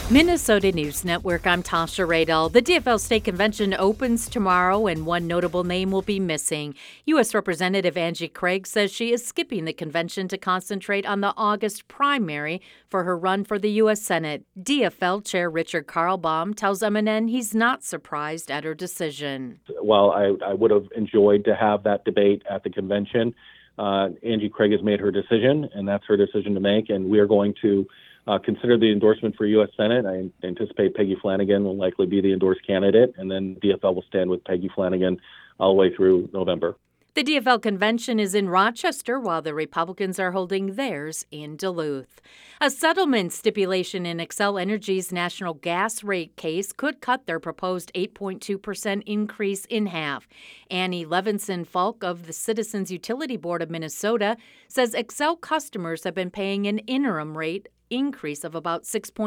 Minnesota News Network, I'm Tasha Radel. The DFL State Convention opens tomorrow, and one notable name will be missing. U.S. Representative Angie Craig says she is skipping the convention to concentrate on the August primary for her run for the U.S. Senate. DFL Chair Richard Karlbaum tells MNN he's not surprised at her decision. While I would have enjoyed to have that debate at the convention, Angie Craig has made her decision, and that's her decision to make, and we are going to consider the endorsement for U.S. Senate. I anticipate Peggy Flanagan will likely be the endorsed candidate, and then DFL will stand with Peggy Flanagan all the way through November. The DFL convention is in Rochester, while the Republicans are holding theirs in Duluth. A settlement stipulation in Xcel Energy's national gas rate case could cut their proposed 8.2% increase in half. Annie Levinson-Falk of the Citizens Utility Board of Minnesota says Xcel customers have been paying an interim rate increase of about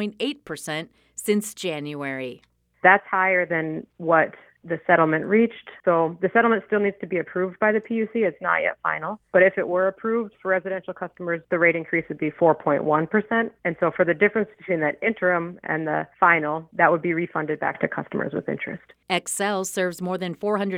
6.8% since January. That's higher than what the settlement reached. So the settlement still needs to be approved by the PUC. It's not yet final. But if it were approved for residential customers, the rate increase would be 4.1%. And so for the difference between that interim and the final, that would be refunded back to customers with interest. Xcel serves more than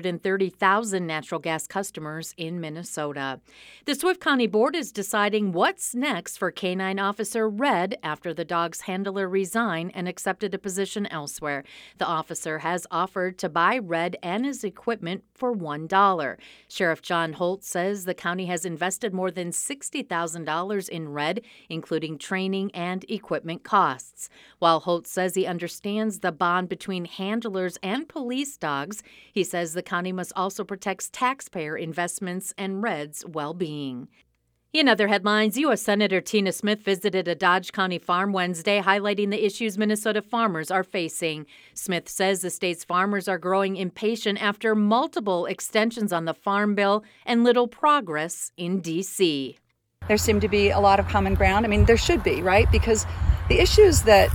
430,000 natural gas customers in Minnesota. The Swift County Board is deciding what's next for Canine Officer Red after the dog's handler resigned and accepted a position elsewhere. The officer has offered to buy Red and his equipment for $1. Sheriff John Holt says the county has invested more than $60,000 in Red, including training and equipment costs. While Holt says he understands the bond between handlers and police dogs, he says the county must also protect taxpayer investments and Red's well-being. In other headlines, U.S. Senator Tina Smith visited a Dodge County farm Wednesday, highlighting the issues Minnesota farmers are facing. Smith says the state's farmers are growing impatient after multiple extensions on the Farm Bill and little progress in D.C. There seemed to be a lot of common ground. I mean, there should be, right? Because the issues that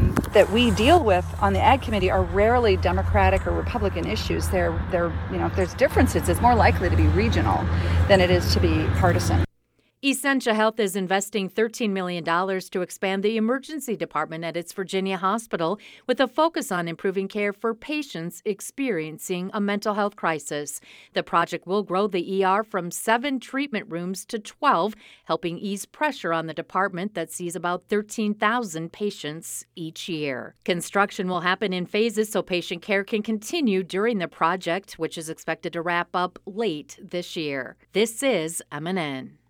we deal with on the Ag Committee are rarely Democratic or Republican issues. They're if there's differences, it's more likely to be regional than it is to be partisan. Essentia Health is investing $13 million to expand the emergency department at its Virginia hospital with a focus on improving care for patients experiencing a mental health crisis. The project will grow the ER from 7 treatment rooms to 12, helping ease pressure on the department that sees about 13,000 patients each year. Construction will happen in phases so patient care can continue during the project, which is expected to wrap up late this year. This is MNN.